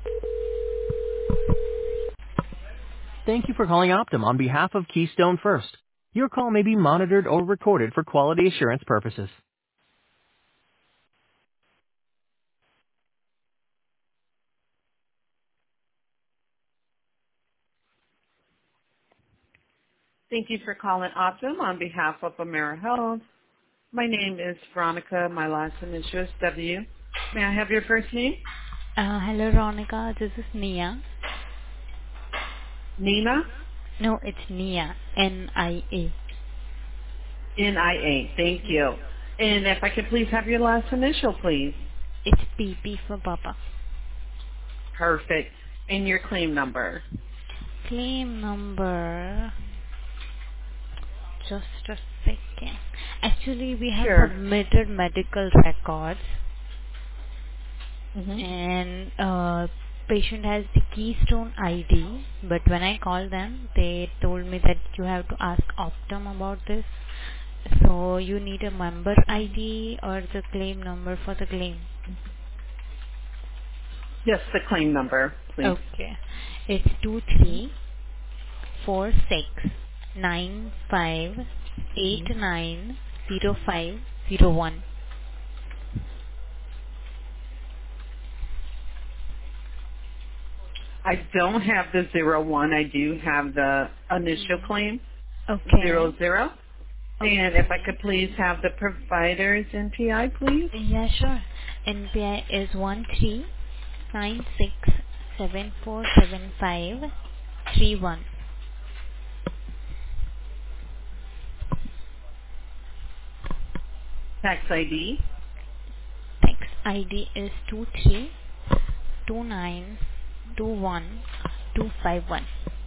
Thank you for calling Optum on behalf of Keystone First. Your call may be monitored or recorded for quality assurance purposes. Thank you for calling Optum on behalf of AmeriHealth. My name is Veronica. My last initial is W. May I have your first name? Hello, Ronica. This is Nia. Nina? No, it's Nia. N-I-A. N-I-A. Thank you. And if I could please have your last initial, please. It's PP for Papa. Perfect. And your claim number. Claim number. Just a second. Actually, we have Sure. submitted medical records, Mm-hmm. and patient has the Keystone ID. But when I called them, they told me that you have to ask Optum about this. So you need a member ID or the claim number for the claim. Yes, the claim number, please. Okay. It's 234695890501. I don't have the 01. I do have the initial claim, Okay. 00. And if I Okay. could please have the provider's NPI, please. Yeah, sure. NPI is 1396747531. Tax ID, Tax ID is 232921251.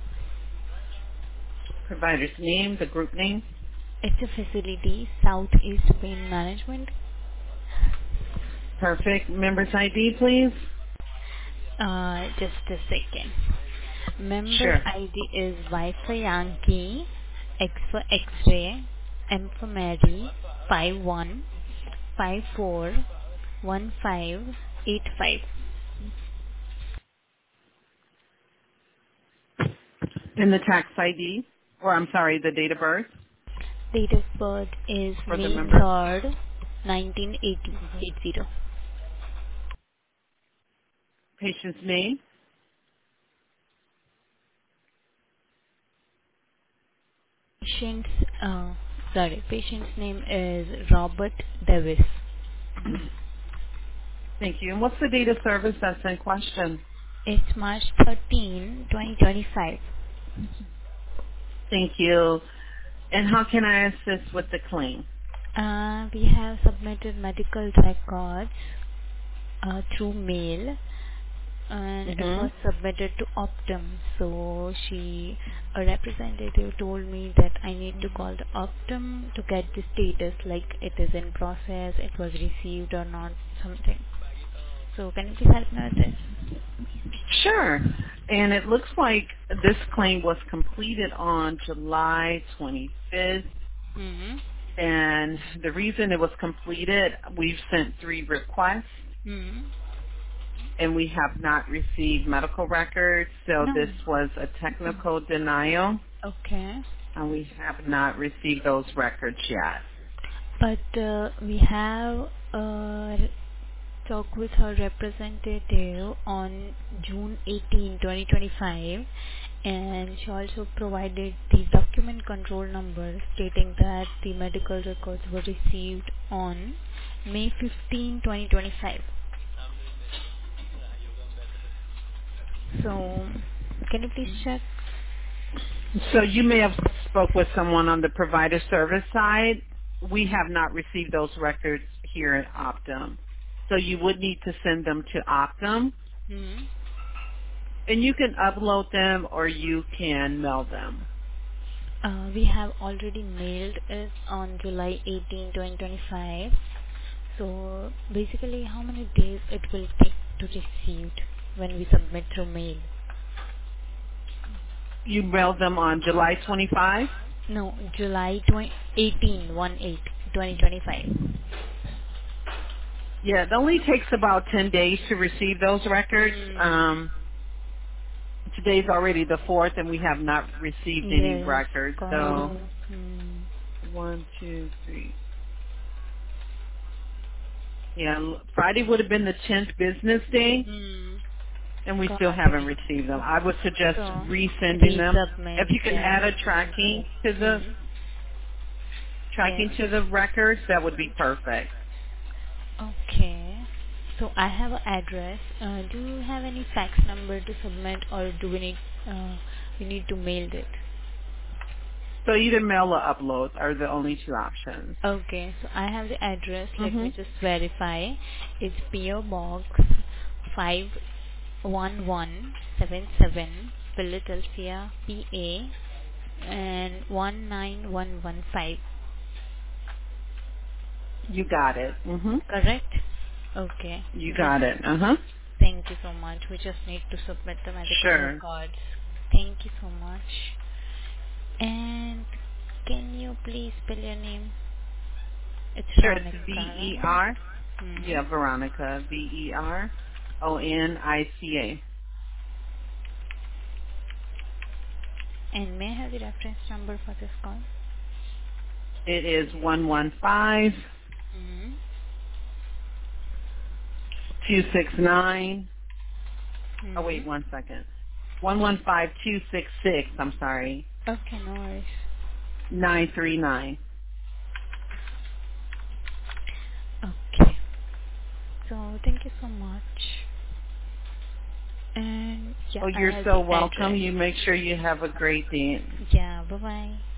provider's name, the group name. It's a facility, Southeast Pain Management. Perfect. Member's ID, please. Just a second. Member Sure. ID is Y for Yankee, X for X-ray, M for Mary, 51541585. And the tax ID, or I'm sorry, the date of birth Date of birth is for the May member. 3rd, 1980. hmm 80. Patient's name. Patient's, patient's name is Robert Davis. Thank you. And what's the date of service that's in question? It's March 13, 2025. Thank you. And how can I assist with the claim? We have submitted medical records through mail, and it hmm was submitted to Optum. So a representative told me that I need to call the Optum to get the status, like it is in process, it was received or not, something. So can you please help me with this? Sure. And it looks like this claim was completed on July 25th. Hmm. And the reason it was completed, we've sent 3 requests Hmm. and we have not received medical records. So No. this was a technical denial Okay. and we have not received those records yet. But we have talked with her representative on June 18, 2025, and she also provided the document control number stating that the medical records were received on May 15, 2025. So, can you please check? So you may have spoke with someone on the provider service side. We have not received those records here at Optum. So you would need to send them to Optum. Hmm. And you can upload them or you can mail them. We have already mailed it on July 18, 2025. So basically, how many days it will take to receive when we submit through mail? You mailed them on July 25? No, July 18, 1/8, 2025. Yeah, it only takes about 10 days to receive those records. Hmm. Today's already the 4th, and we have not received any Yes, records. got So it. Hmm. 1, 2, 3. Yeah, Friday would have been the 10th business day, Hmm. and we Got still haven't it. received them. I would suggest So, resending them. If resubmit, you can yeah. add a Hmm. Yes. tracking to the records, that would be perfect. Okay. So I have an address. Do you have any fax number to submit, or do we need to mail it? So either mail or upload are the only two options. Okay. So I have the address. Let Mm-hmm. me just verify. It's PO Box 51177, Philadelphia, PA, and 19115. You got it. Mm-hmm. Correct? Okay. You Just got it. Uh-huh. thank you so much. We just need to submit the medical Sure. records. Thank you so much. And can you please spell your name? It's Sure. It's Veronica, right? V-E-R. Hmm. Yeah, Veronica. Veronica. And may I have the reference number for this call? It is 115 Hmm. 269. Oh, Hmm. wait, 1 second. 115266. I'm sorry. Okay, no worries. 939. Okay. So thank you so much. And yeah, Oh, I you're have so the welcome. address. You make sure you have a great day. Yeah, bye bye.